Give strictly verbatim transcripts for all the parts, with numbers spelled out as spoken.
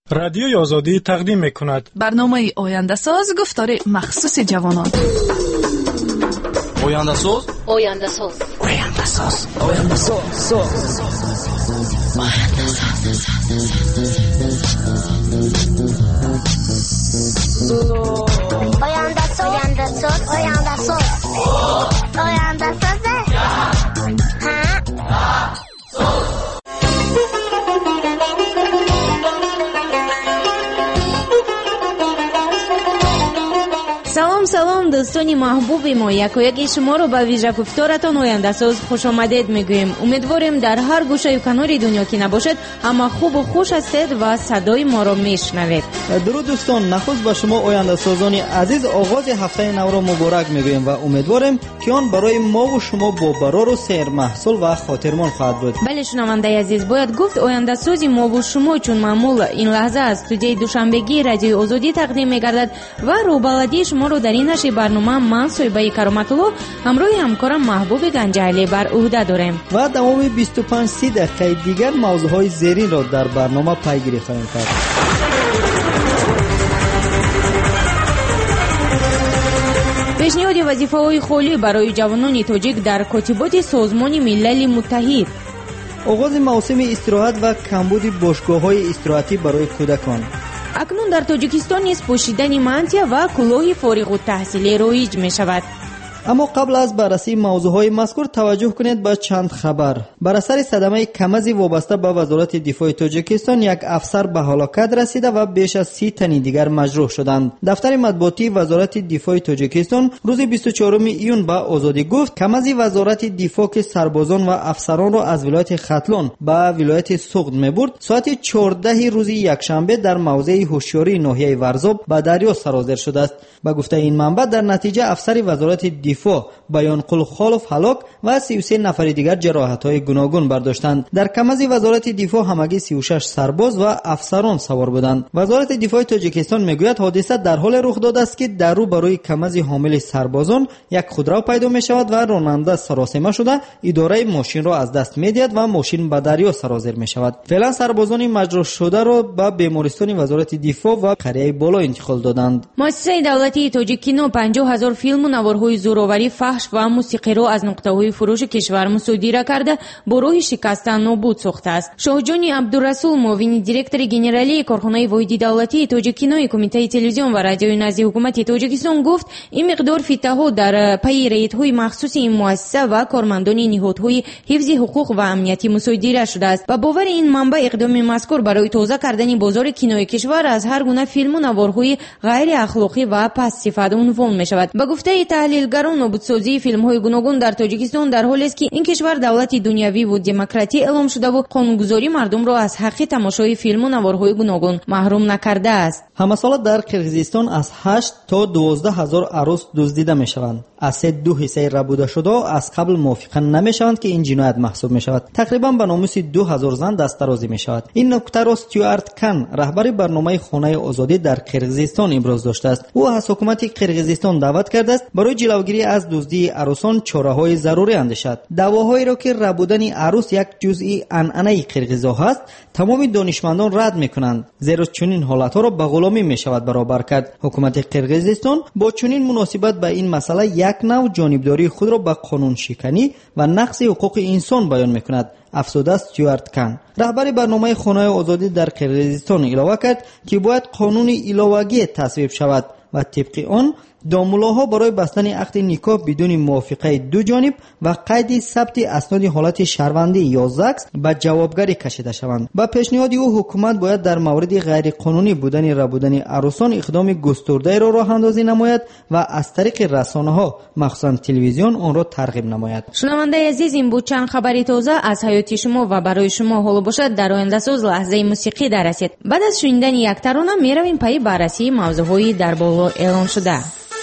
رادیوی آزادی تقدیم می‌کند برنامه آینده ساز گفتار مخصوص جوانان. آینده ساز آینده ساز آینده ساز آینده ساز آینده ساز آینده ساز آینده ساز آینده ساز سلام سلام دوستانی محبوب ما، یک و یکی شما رو به ویژه گفتارتان آینده ساز خوش آمدید میگوییم. امیدواریم در هر گوشه و کنار دنیا که نباشید اما خوب و خوش هستید و صدای ما رو میشنوید. درود دوستان، نخست به شما آینده سازان عزیز آغاز هفته نو را مبارک میگوییم و امیدواریم که آن برای ما و شما با برار و سیر محصول و خاطرمان خواهد بود. بله شنونده عزیز، باید گفت آینده سازی ما و شما چون معمول این لحظه از استودیوی دوشنبگی رادیوی آزادی تقدیم میگردد و روبلدی شما رو در این نشر برنامه من صویبه کرامت‌الله همراه همکارم محبوب گنجعلی بر عهده داریم و تمام بیست و پنج سی دقیقه دیگر موضوعهای زیرین را در برنامه پیگیری خواهیم کرد. پیشنهاد وظیفه‌های خالی برای جوانان تاجیک در کاتبات سازمان ملل متحد، آغاز موسم استراحت و کمبود باشگاه‌های استراحتی برای کودکان. اکنون در تاجیکستان نیز پوشیدن مانتیا و کلاه فارغ التحصیلی رایج می شود. اما قبل از بررسی موضوعهای مذکور توجه کنید به چند خبر. بر اثر صدمه کمزی وابسته به وزارت دفاع تاجیکستان یک افسر به هلاکت رسیده و بیش از سی تن دیگر مجروح شدند. دفتر مطبوعاتی وزارت دفاع تاجیکستان روز بیست و چهارم ایون به آزادی گفت کمزی وزارت دفاع که سربازان و افسران را از ولایت ختلون به ولایت سوغد میبرد ساعت چهارده روز یکشنبه در موضع هوشیاری ناحیه ورزاب به دریا سرازیر شده است. به گفته این منبع در نتیجه افسر وزارت دفاع بیان قل خالف هلاک و سی و سه نفر دیگر جراحت‌های گوناگون برداشتند. در کمزی وزارت دفاع همگی سی و شش سرباز و افسران سوار بودند. وزارت دفاع تاجیکستان میگوید حادثه در حال رخ داده است که در رو برای کمزی حامل سربازان یک خودرو پیدا می شود و راننده سراسیمه شده اداره ماشین را از دست می‌دهد و ماشین به دریا سرازیر می شود. فعلا سربازان مجروح شده را به بیمارستان وزارت دفاع و قریه بالا انتقال دادند. مؤسسه دولتی تاجیک کینو پنجاه هزار فیلم و نوارهای زوراوری، فحش و موسیقی را از نقطه‌های فروش کشور مصادره کرده با راه شکستن نابود ساخته است. شاهجان عبدالرسول معاون دیرکتور گنرالی کارخانه واحد دولتی تاجیک کینو کمیته تلویزیون و رادیو نزد حکومت تاجیکستان گفت این مقدار فیته‌ها در پی ریت‌های مخصوص این مؤسسه و کارمندان نهادهای حفظ حقوق و امنیتی مصادره شده است و باور این منبع اقدام مذکور برای تازه کردن بازار کینوی کشور از هر گونه فیلم و نوارهای غیر اخلاقی و پست صفت عنوان می‌شود. به گفته تحلیلگران نابودسازی فیلم‌های گوناگون در تاجیکستان در حالی است که این کشور دولت دنیوی و دموکراتی اعلام شده و قانونگذاری مردم را از حق تماشای فیلم و نوارهای گوناگون محروم نکرده است. همه سال در قرقیزستان از هشت تا دوازده هزار عروس دزدیده می‌شوند. از سه دو حصه ربوده شده از قبل موافقه نمی‌شوند که این جنایت محسوب می‌شود. تقریبا به ناموس دو هزار زن دسترازی می‌شود. این نکته را استیوارت کن رهبر برنامه خانه آزادی در قرقیزستان ابراز داشته است. او از حکومت قرقیزستان دعوت کرده است برای جلوگیری از دزدی عروسان چاره‌های ضروری اندیشد. دعواهایی را که ربودن عروس یک جزئی عنعنه قرقیزها است تمام دانشمندان رد می‌کنند، زیرا چنین حالت‌ها را به غلامی می‌شود برابر کرد. حکومت قرقیزستان با چنین مناسبت به این مسئله یک نوع جانبداری خود را به قانون شکنی و نقض حقوق انسان بیان می‌کند. افسوده است استیوارت کن. رهبر برنامه خانه آزادی در قرقیزستان علاوه کرد که باید قانون علاوه‌ای تصویب شود و طبق آن دامولاها برای بستن عقد نکاح بدون موافقه دو جانب و قید ثبت اسناد حالت شهروندی یا زکس به جوابگری کشیده شوند. با پیشنهاد او حکومت باید در مورد غیر قانونی بودن ربودن عروسان اقدام گسترده را راه اندازی نماید و از طریق رسانه‌ها مخصوصا تلویزیون آن را ترغیب نماید. شنونده عزیز، این بود چند خبری تازه از حیات شما و برای شما حال باشد در آینده ساز لحظه موسیقی دررسید. بعد از شنیدن یک ترانه میرویم پی بررسی موضوعهای در بالا اعلام شده.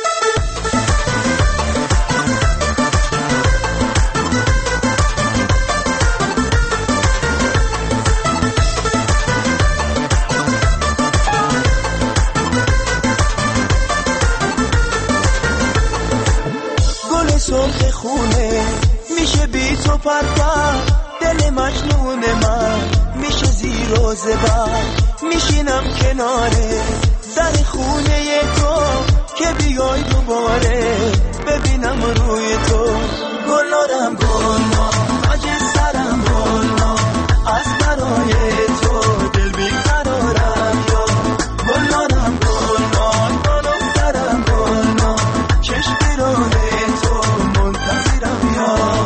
سرخ خونه میشه بی تو پرپر، دل مجنون من میشه زیر و زبر، میشینم کناره در خونه تو که بیای دوباره ببینم روی تو گلارم گلار تاج سرم گلار از برای تو دل بیقرارم یا گلارم گلار بالا سرم گلار چشم راه تو منتظرم یا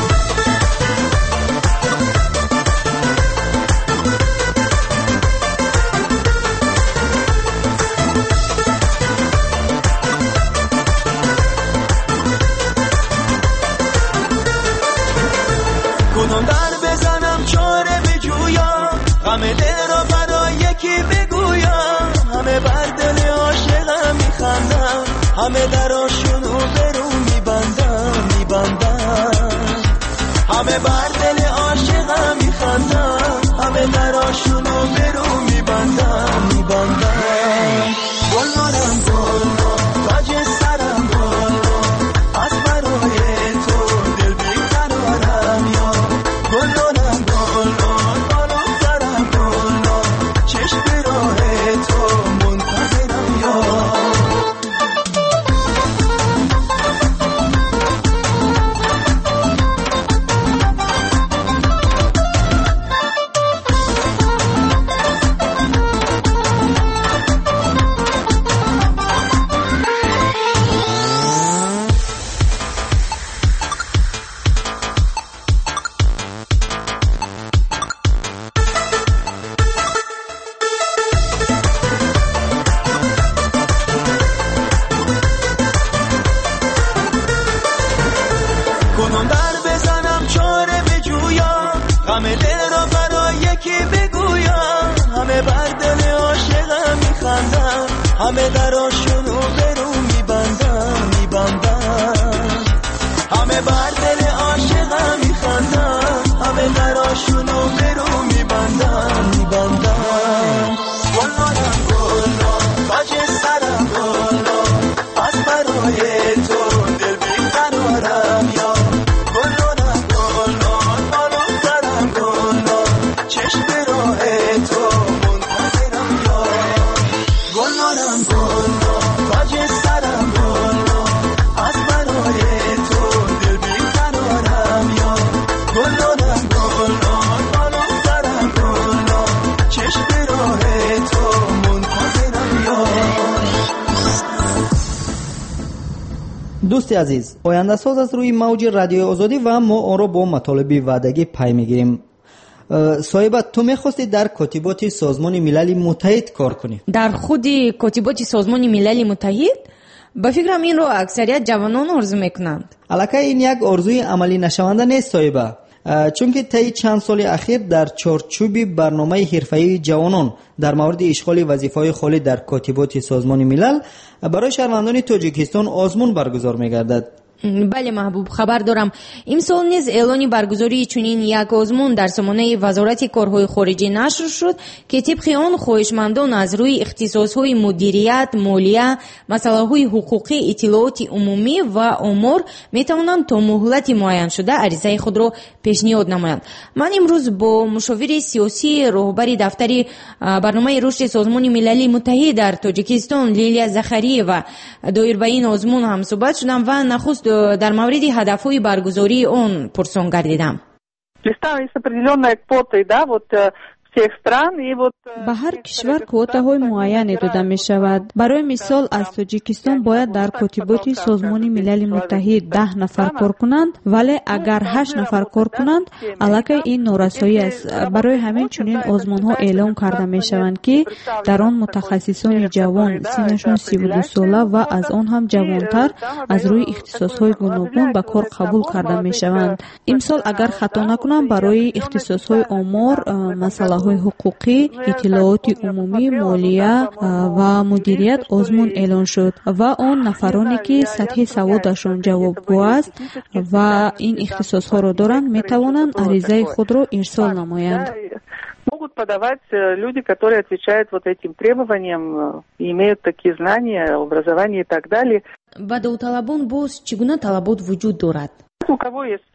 کدوم در بزنم چاره بجویم غم دل را برای یکی بگویم همه بر دل عاشقم میخندم همه دراشونو برو میبندم میبندم همه بر دل عاشقم میخندم همه دراشونو برو میبندم میبندم گلارم گلار تاج سرم گلار از برای تو دل بیقرارم یا گلارم گلار بالا سرم گلار چشم راه تو منتظرم یا کدوم در بزنم چاره بجویم غم دل را برای یکی بگویم همه بر دل عاشقم میخندم همه دراشونو برو میبندم میبندم همه بر دل عاشقم میخندم همه دراشونو برو میبندم میبندم گلارم گلار تاج سرم گلار از برای تو دل بیقرارم یا گلارم گلار بالا سرم گلار چشم راه تو منتظرم یا گلارم گلار تاج سرم گلار از برای تو دل بیقرارم یا گلارم گلار بالا سرم گلار چشم راه تو منتظرم یا دوستی عزیز، آینده ساز از روی موج رادیو آزادی و ما آن را با مطالب وعدگی پی میگیریم. صاحبه تو میخواستی در کاتبات سازمان ملل متحد کار کنی؟ در خود کاتبات سازمان ملل متحد به فکرم این رو اکثریت جوانان آرزو میکنند. البته این یک آرزوی عملی نشونده نیست صاحبه، چون که طی چند سال اخیر در چارچوب برنامه حرفه‌ای جوانان در مورد اشغال وظیفه‌های خالی در کاتبات سازمان ملل برای شهروندان تاجیکستان آزمون برگزار می‌گردد. بله محبوب، خبر دارم امسال نیز اعلانی برگزاری چنین یک آزمون در سامانه وزارت کارهای خارجی نشر شد که طبق آن خواهشمندان از روی اختصاصهای مدیریت، مالیه، مسائل حقوقی، اطلاعات عمومی و امور میتوانند تا مهلت معین شده عریضه خود را پیشنهاد نمایند. من امروز با مشاور سیاسی رهبر دفتر برنامه رشد سازمان ملل متحد در تاجیکستان لیلیا زخری و دایر به این آزمون هم صحبت شدم و نخست در مورد هدفهای برگزاری اون پرسان گردیدم. به هر کشور کوتاهای معینی داده می شود. برای مثال از تاجیکستان باید در کاتبات سازمان ملل متحد ده نفر کار کنند، ولی اگر هشت نفر کار کنند البته این نارسایی است. برای همین چنین آزمون ها اعلام کرده می شوند که در آن متخصصان جوان سنشون سی و دو ساله و از آن هم جوانتر از روی اختصاص های گوناگون به کار قبول کرده می شوند. امسال اگر خطا نکنم برای اختصاص های آمار، مسئله های حقوقی، اطلاعات عمومی، مالیه و مدیریت آزمون اعلان شد و آن نفرانی که سطح سوادشان جوابگو است و این اختصاص ها را دارند می توانند عریضه خود را ارسال نمایند. Могут подавать люди, которые отвечают вот этим требованиям, имеют такие знания, образование и так далее. ба давталабон боз чигуна талабот вуҷуд дорад? У кого есть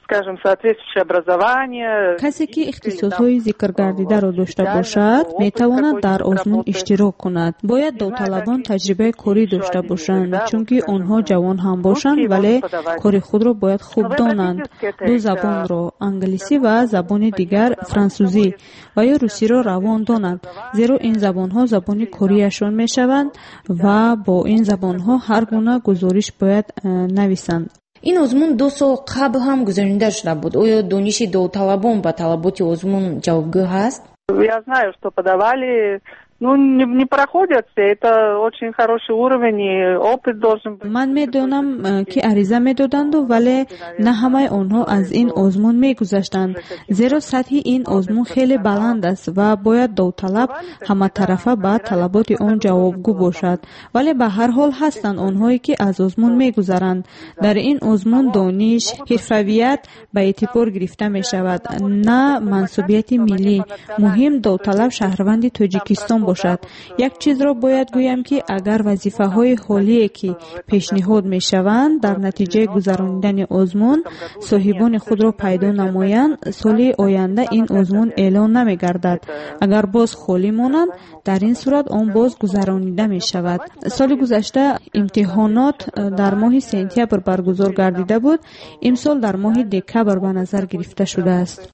скажем, соответствующее образование. کسی که اختصاص‌های ذکر گردیده را داشته باشد میتواند در آزمون اشتراک کند. باید داوطلبان تجربه کاری داشته باشند چون که آنها جوان هم باشند ولی کار خود را باید خوب دانند. دو زبان را انگلیسی و زبان دیگر فرانسوزی و یا روسی را روان دانند زیرا این زبان ها زبان کاریشان می شوند و با این زبان ها هر گونه گزارش باید نویسند. این آزمون دو سال قبل هم گذرانده شده بود. آیا دانش داوطلبان با طلبات آزمون جوابگو هست؟ Я знаю, что подавали. Ну, не, не проходят все. Это очень хороший уровень, и опыт должен быть. من میدونم که عریضه میدادند ولی نه همه آنها از این آزمون میگذشتند زیرا سطح این آزمون خیلی بلند است و باید داوطلب همه طرفه با طلبات آن جوابگو باشد. ولی به هر حال هستند آنهایی که از آزمون میگذرند. در این آزمون دانش، حرفیت به اعتبار گرفته می شود، نه منصوبیت ملی. مهم داوطلب شهروند تاجیکستان باشد. یک چیز را باید گویم که اگر وظیفه های حالی که پیشنهاد می شوند در نتیجه گذراندن آزمون صاحبان خود را پیدا نمایند، سال آینده این آزمون اعلان نمی گردد. اگر باز خالی مانند در این صورت آن باز گذرانیده می شود. سال گذشته امتحانات در ماه سپتامبر برگزار گردیده بود. امسال در ماه دکبر به نظر گرفته شده است.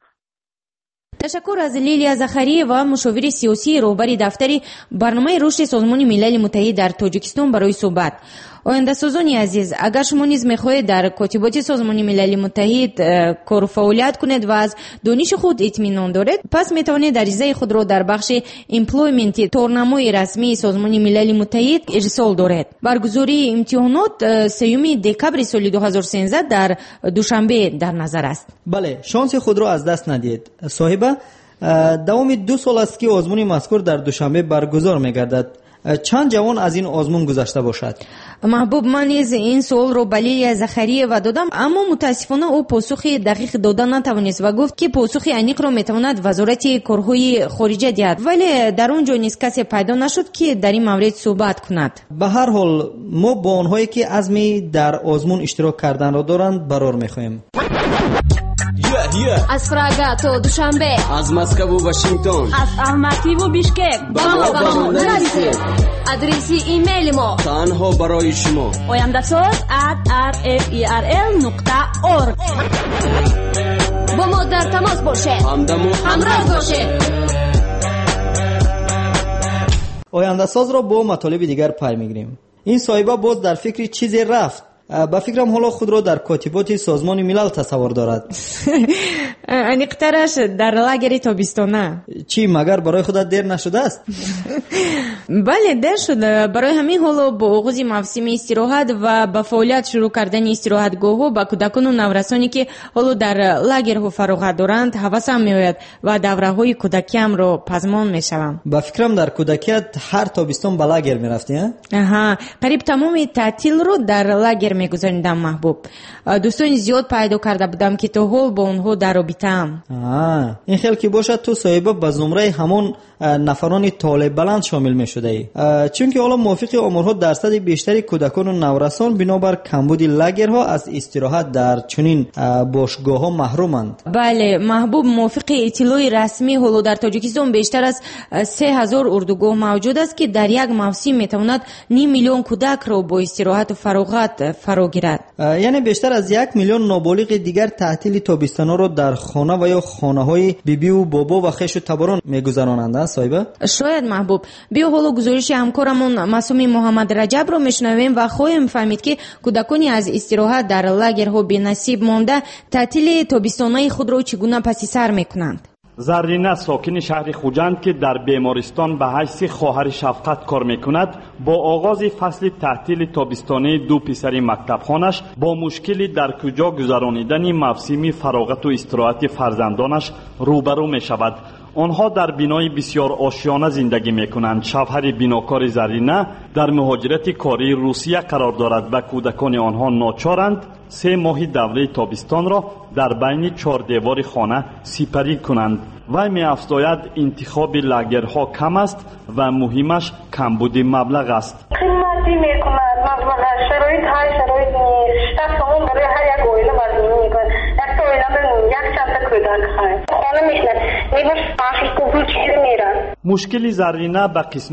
تشکر از لیلیا زخریه و مشاور سیاسی رهبر دفتر برنامه رشد سازمان ملل متحد در تاجیکستان برای صحبت. آینده سازان عزیز، اگر شما نیز میخواهید در کاتبات سازمان ملل متحد کار و فعالیت کنید و از دانش خود اطمینان دارید، پس میتوانید عریضه خود را در بخش ایمپلویمنت تورنمای رسمی سازمان ملل متحد ارسال دارید. برگزاری امتحانات سوم دکبر سال دو هزار و سیزده در دوشنبه در نظر است. بله، شانس خود را از دست ندید. صاحبه، دوام دو سال است که آزمون مذکور در دوشنبه برگزار میگردد. چند جوان از این آزمون گذشته باشد؟ محبوب، من نیز این سوال رو به لیلیا زخریه و دادم، اما متاسفانه او پاسخ دقیق دادن نتوانست و گفت که پاسخ عمیق را میتواند وزارت کارهای خارجه دهد، ولی در اونجا نیز کسی پیدا نشد که در این مورد صحبت کند. به هر حال ما با آنهایی که عزمی در آزمون اشتراک کردن را دارند برار میخواهیم. Yeah, yeah. از پراگا تا دوشنبه، از مسکو و واشنگتن، از الماتی و بیشکک، با ما با ما نرسید. ادرسی ایمیل ما تنها برای شما oyandasaz at r f e r l نقطه org. با ما در تماس باشه، همدم و همراه باشه. آینده ساز را با مطالب دیگر پی میگیریم. این صاحبه باز در فکر چیزی رفت. با فکرم حالا خود را در کاتبات سازمان ملل تصور دارد. انیقترش در لاگر تابستانه. چی، مگر برای خودت دیر نشده است؟ بله دیر شده. برای همین حالا با آغاز موسم استراحت و با فعالیت شروع کردن استراحتگاه‌ها با کودکان و نورسانی که حالا در لاگرها فراغت دارند هوسم میآید و دوره‌های کودکیم را پزمان میشوم. با فکرم در کودکیت هر تابستان به لاگر میرفتی ها؟ آها، قریب تمام تعطیل رو در لاگر میگذراندم محبوب. دوستان زیاد پیدا کرده بودم که تا حال با اونها در رابطه‌ام. آه، این خیلی که باشد تو صاحبه به زمره همون نفران طالب بلند شامل می شده ای، چون که حالا موافق آمارها درصد بیشتری کودکان و نورسان بنابر کمبود لاگرها از استراحت در چنین باشگاه ها محرومند. بله محبوب، موافق اطلاع رسمی حالا در تاجیکستان بیشتر از سه هزار اردوگاه موجود است که در یک موسم می تواند نیم میلیون کودک را با استراحت و فراغت فرا گیرد. یعنی بیشتر از یک میلیون نابالغ دیگر تعطیل تابستان‌ها را در خانه و یا خانه‌های بیبی و بابا و خویش و تباران می‌گذرانند صاحبه؟ شاید محبوب. بیا حالا گزارش همکارمون معصوم محمد رجب رو میشنویم و خواهیم فهمید که کودکانی از استراحت در لاگرها بی‌نصیب مانده تعطیل تابستان‌های خود را چگونه پس سر میکنند. زرینه ساکن شهر خوجند که در بیمارستان به حیث خواهر شفقت کار میکند، با آغاز فصل تعطیل تابستانه دو پسر مکتبخانش با مشکلی در کجا گذرانیدن موسم فراغت و استراحت فرزندانش روبرو می شود. آنها در بینای بسیار آشیانه زندگی میکنند. شوهر بیناکار زرینه در مهاجرت کاری روسیه قرار دارد و کودکان آنها ناچارند سه ماه دوره تابستان را در بین چهار دیوار خانه سپری کنند. وی می افزاید انتخاب لاگرها کم است و مهمش کمبود مبلغ است. قیمتی میکند، مبلغ شرایط های شرایط نیست. شخص اون برای هر یک اویله مردمی میکند. یک اویله خانه میشنه میبرد آخی کبول چیز میرن مشکل زرینه به قسم